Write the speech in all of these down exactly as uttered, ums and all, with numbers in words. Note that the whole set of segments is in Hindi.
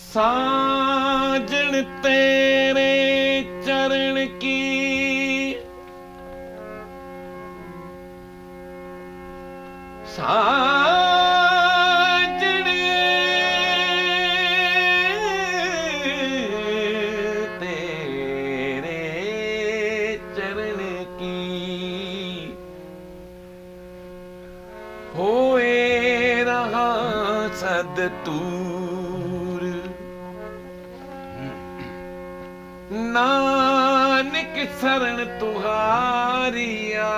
साजन तेरे चरण की साजन तेरे चरण की होए रहा सदतूर नानक शरण तुहारिया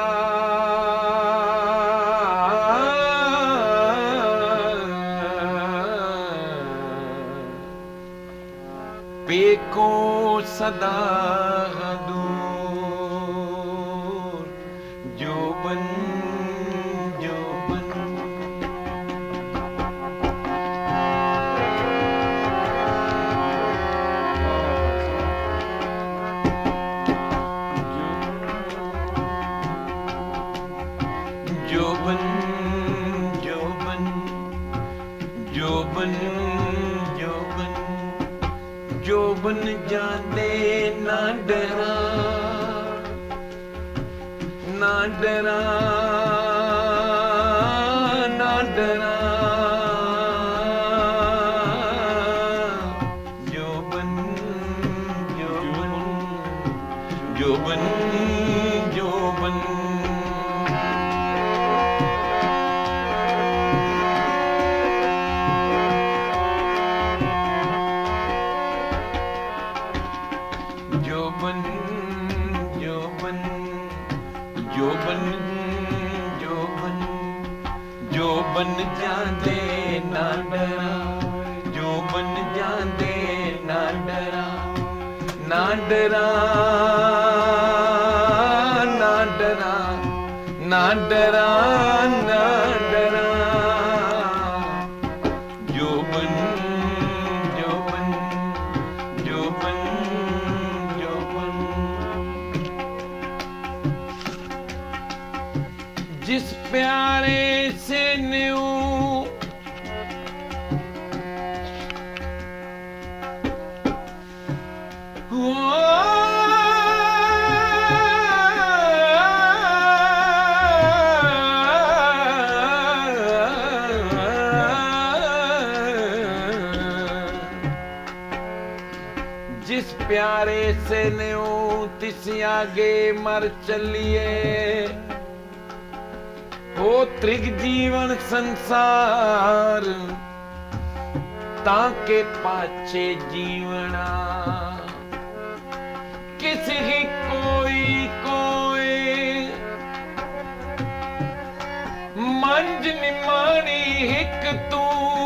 पेको सदा दूर जोबन जोबन जोबन जोबन जोबन जोबन जोबन जाने ना डरा ना डरा ना डरा जोबन जोबन जोबन जोबन जोबन जोबन जोबन जोबन जोबन जाने ना डरा जोबन जाने ना डरा ना डरा ना डरा ना डरा ना डरा जोबन जोबन जोबन जिस प्यारे से न्यू हो जिस प्यारे से न्यू तिस आगे मर चलिए हो त्रिग जीवन संसार ताके पाछे जीवना किसी ही कोई कोई मंज निमानी हिक तू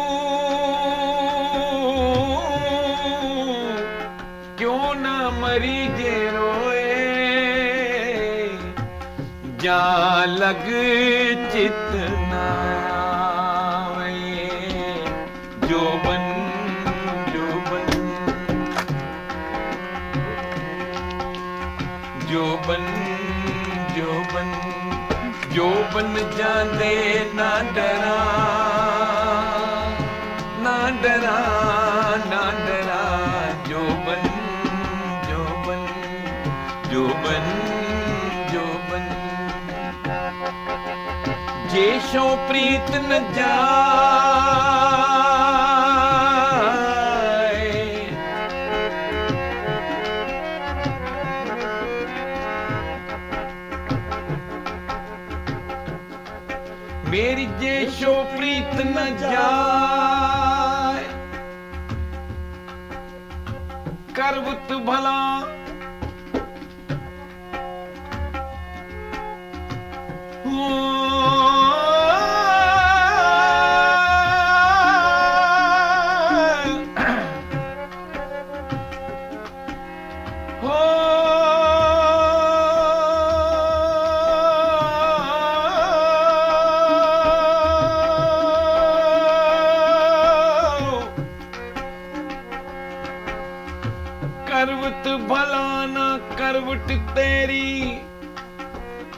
क्यों ना मरी जे रोए जा लग चित ना आवे जोबन जोबन जोबन जोबन जोबन जाने ना डरा ना डरा ना डरा जोबन जोबन जोबन जोबन जेशो प्रीत न जाए मेरी जेशो प्रीत न जाए करवत भला हो करवट भला ना करवट तेरी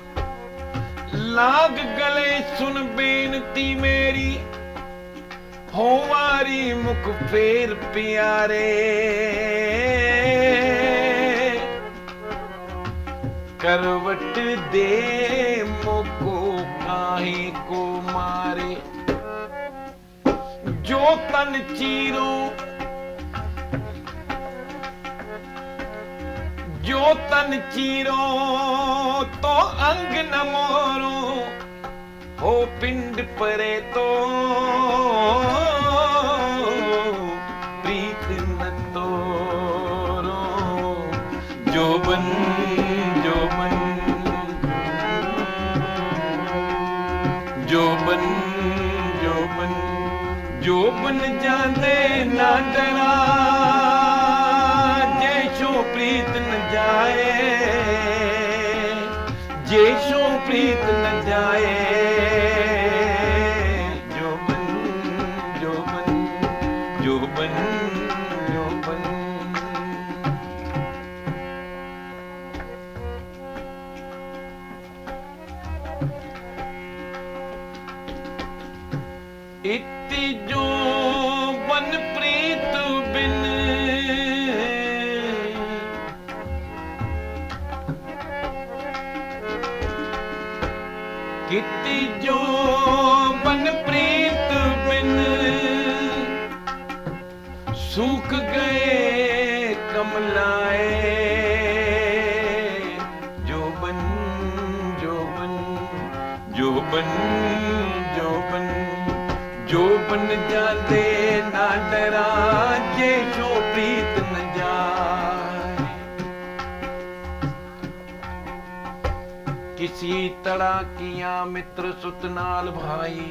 लाग गले सुन बेनती मेरी होवारी मुख फेर प्यारे करवट दे मोको काहे को मारे जो तन चीरो जो तन चीरो तो अंग न मोरो हो पिंड परे तो प्रीत न तोरो जोबन जोबन जोबन जोबन जोबन जाने ना डरा जैसो प्रीत न जाए जैसो प्रीत न जाए जोबन जोबन जोबन जोबन इति जोबन प्रीत बिन किति जोबन प्रीत बिन सूख गए कमलाए जोबन जोबन जोबन जोबन जोबन जाते ना डरा जैसो प्रीत न जाए किसी तरह किया मित्र सुत नाल भाई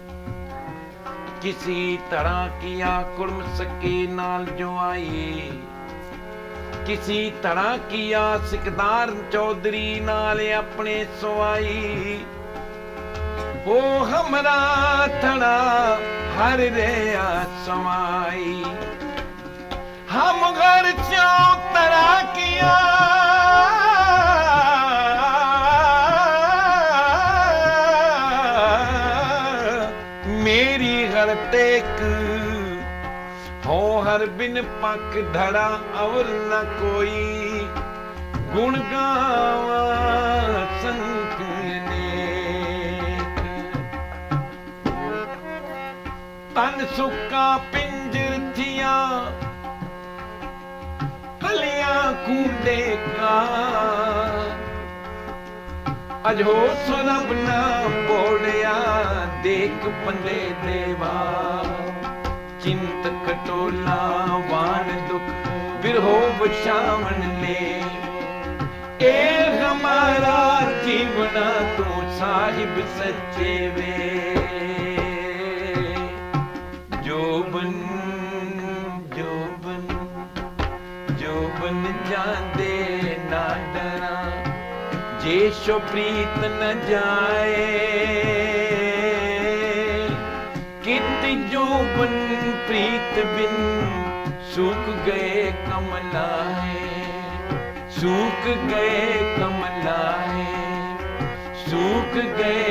किसी तरह किया कुर्म सके नाल जो आई किसी तरह किया सिकदार चौधरी नाल अपने सोआई वो हमरा थड़ा हर रे समाई हम घर चो तरह किया मेरी हर टेक हो हर बिन पक धड़ा और न कोई गुण गावा संक तन सुका पिंजर थिया कलिया कूंडे का अजो सुरब ना बोड़िया देख पंडे देवा चिंत कटोला वान दुख बिरहो बचावन ले ए हमारा जीवना तू साहिब सच्चे वे जोबन जोबन जोबन जाते ना डरा जैसो प्रीत न जाए कित जोबन प्रीत बिन सूख गए कमलाए सूख गए कमलाए सूख गए